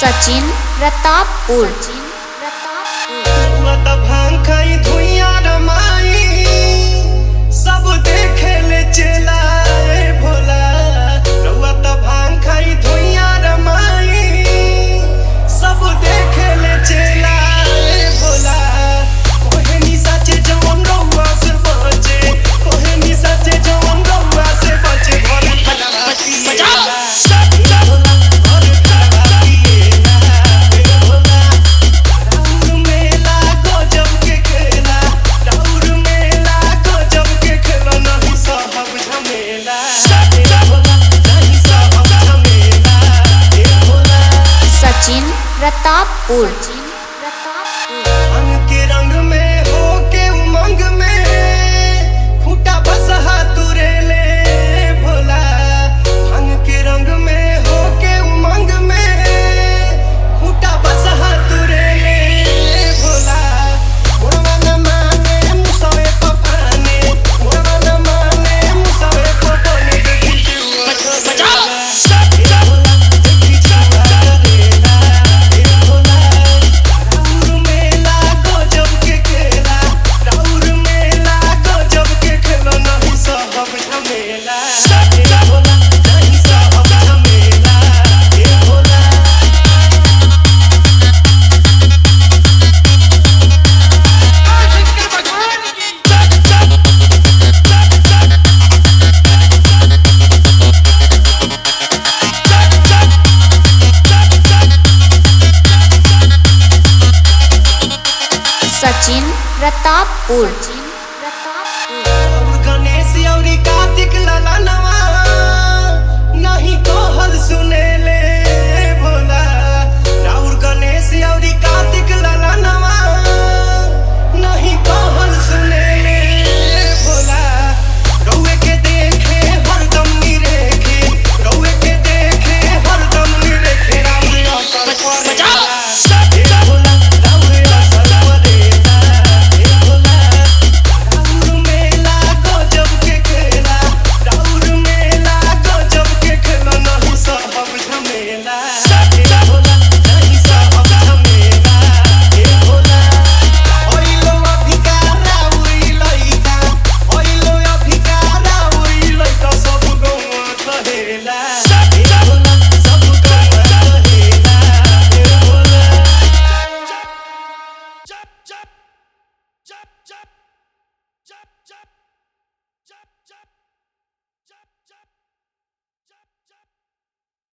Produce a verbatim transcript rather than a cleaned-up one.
सचिन प्रतापपुर। भांग खाई धुइया रमाई सब देखे ले चला भोला। रउआ त भांग खाई धुइया रमाई सब देखे ले चला भोला। कोहे नी सचे जवन रउआ से बचे, कोहे नी सचे जवन रउआ से बचे। घर खला बचाओ सचिन प्रतापपुर। रंग के रंग में हो के उमंग में खूटा बसहा तुरे ले भोला। रंग के रंग में हो के उमंग में खूटा बसहा तुरे ले भोला। मोरवा न माने मुसवे पपाने, मोरवा न माने मुसवे पपाने। बचाओ सचिन प्रतापपुर।